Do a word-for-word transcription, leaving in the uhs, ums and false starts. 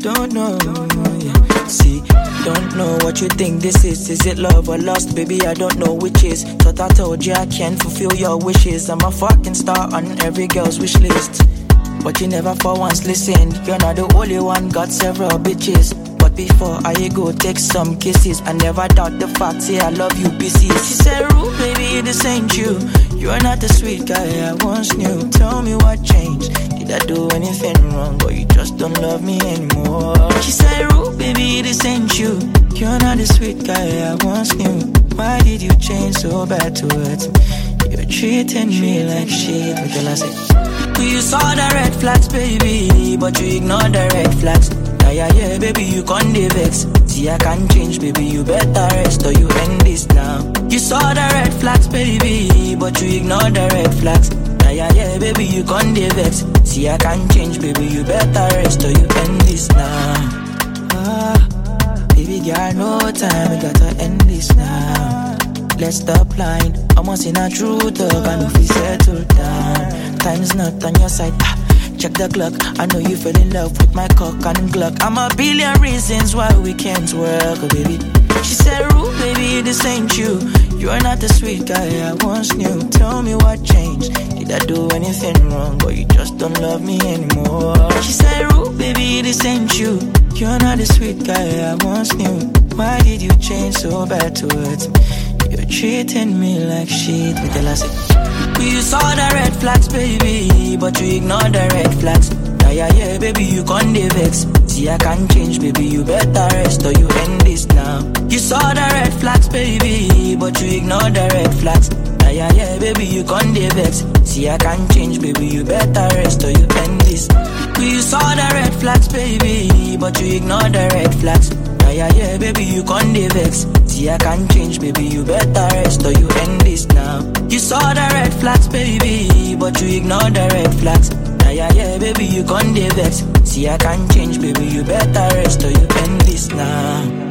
don't know. Yeah. See, don't know what you think this is. Is it love or lust? Baby, I don't know which is. Thought I told you I can't fulfill your wishes. I'm a fucking star on every girl's wish list. But you never for once listened. You're not the only one, got several bitches. But before I go take some kisses, I never doubt the fact, say I love you, B C. She said, Rue, baby, this ain't you. You're not the sweet guy I once knew. Tell me what changed. Did I do anything wrong, or you just don't love me anymore? She said, Rue, baby, this ain't you. You're not the sweet guy I once knew. Why did you change so bad towards me? You're treating me like shit. Until I said, you saw the red flags, baby, but you ignored the red flags. Yeah, yeah, yeah, baby, you can't vex. See, I can't change, baby, you better rest or you end this now. You saw the red flags, baby, but you ignored the red flags. Yeah, yeah, yeah, baby, you can't vex. See, I can't change, baby, you better rest or you end this now. Ah, baby, girl, no time, we gotta end this now. Let's stop lying, I'm once in a true talk, I know if we settle down. Time's not on your side, ah. Check the clock, I know you fell in love with my cock and Glock. I'm a billion reasons why we can't work, oh baby. She said, Rue, baby, this ain't you. You're not the sweet guy I once knew. Tell me what changed. Did I do anything wrong, or you just don't love me anymore? She said, Rue, baby, this ain't you. You're not the sweet guy I once knew. Why did you change so bad towards me? You're treating me like shit. Me tell her, say, you saw the red flags, baby, but you ignored the red flags. Yeah, yeah, yeah, baby, you can't vex. See, I can't change, baby, you better rest or you end this now. You saw the red flags, baby, but you ignored the red flags. Yeah, yeah, yeah, baby, you can't vex. See, I can't change, baby, you better rest or you end this. You saw the red flags, baby, but you ignored the red flags. Yeah, yeah, yeah, baby, you can't vex. See, I can't change, baby, you better rest or you end this now. You saw the red flags, baby, but you ignored the red flags. Yeah, yeah, yeah, baby, you can't vex. See, I can't change, baby, you better rest or you end this now.